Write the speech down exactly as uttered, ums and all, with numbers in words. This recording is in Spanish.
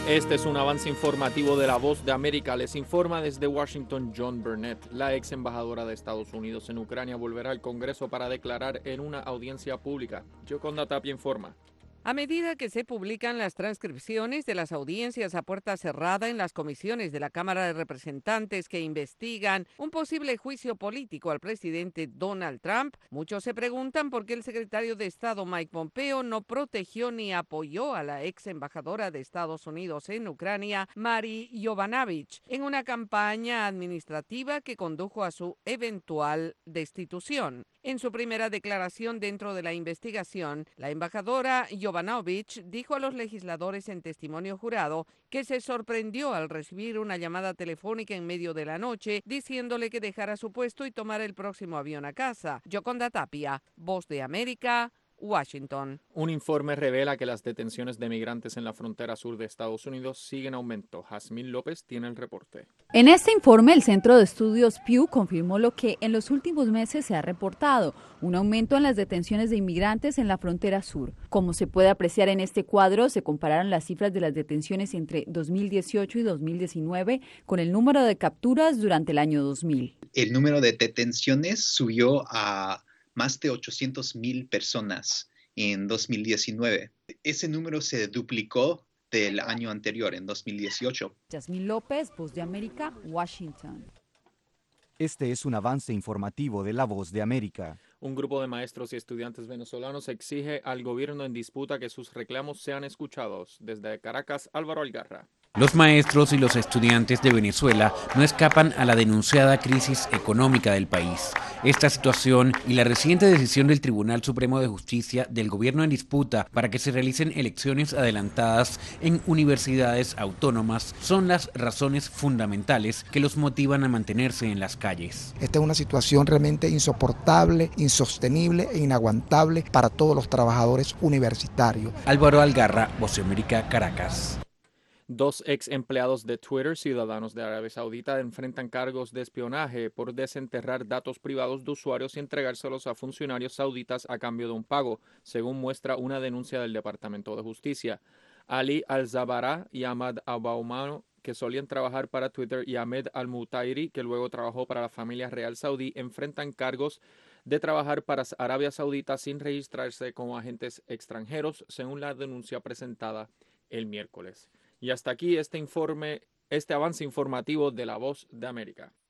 Este es un avance informativo de La Voz de América. Les informa desde Washington John Burnett. La ex embajadora de Estados Unidos en Ucrania volverá al Congreso para declarar en una audiencia pública. Yoconda Tapia informa. A medida que se publican las transcripciones de las audiencias a puerta cerrada en las comisiones de la Cámara de Representantes que investigan un posible juicio político al presidente Donald Trump, muchos se preguntan por qué el secretario de Estado Mike Pompeo no protegió ni apoyó a la ex embajadora de Estados Unidos en Ucrania, Mari Yovanovitch, en una campaña administrativa que condujo a su eventual destitución. En su primera declaración dentro de la investigación, la embajadora Yovanovitch dijo a los legisladores en testimonio jurado que se sorprendió al recibir una llamada telefónica en medio de la noche diciéndole que dejara su puesto y tomara el próximo avión a casa. Yoconda Tapia, Voz de América, Washington. Un informe revela que las detenciones de migrantes en la frontera sur de Estados Unidos siguen en aumento. Jazmín López tiene el reporte. En este informe, el Centro de Estudios Pew confirmó lo que en los últimos meses se ha reportado, un aumento en las detenciones de inmigrantes en la frontera sur. Como se puede apreciar en este cuadro, se compararon las cifras de las detenciones entre dos mil dieciocho y dos mil diecinueve con el número de capturas durante el año dos mil. El número de detenciones subió a más de ochocientas mil personas en dos mil diecinueve. Ese número se duplicó del año anterior, en dos mil dieciocho. Jazmín López, Voz de América, Washington. Este es un avance informativo de La Voz de América. Un grupo de maestros y estudiantes venezolanos exige al gobierno en disputa que sus reclamos sean escuchados. Desde Caracas, Álvaro Algarra. Los maestros y los estudiantes de Venezuela no escapan a la denunciada crisis económica del país. Esta situación y la reciente decisión del Tribunal Supremo de Justicia del gobierno en disputa para que se realicen elecciones adelantadas en universidades autónomas son las razones fundamentales que los motivan a mantenerse en las calles. Esta es una situación realmente insoportable, insostenible e inaguantable para todos los trabajadores universitarios. Álvaro Algarra, Voz de América, Caracas. Dos ex empleados de Twitter, ciudadanos de Arabia Saudita, enfrentan cargos de espionaje por desenterrar datos privados de usuarios y entregárselos a funcionarios sauditas a cambio de un pago, según muestra una denuncia del Departamento de Justicia. Ali Al-Zabara y Ahmad Abaumano, que solían trabajar para Twitter, y Ahmed Al-Mutairi, que luego trabajó para la familia real saudí, enfrentan cargos de trabajar para Arabia Saudita sin registrarse como agentes extranjeros, según la denuncia presentada el miércoles. Y hasta aquí este informe, este avance informativo de La Voz de América.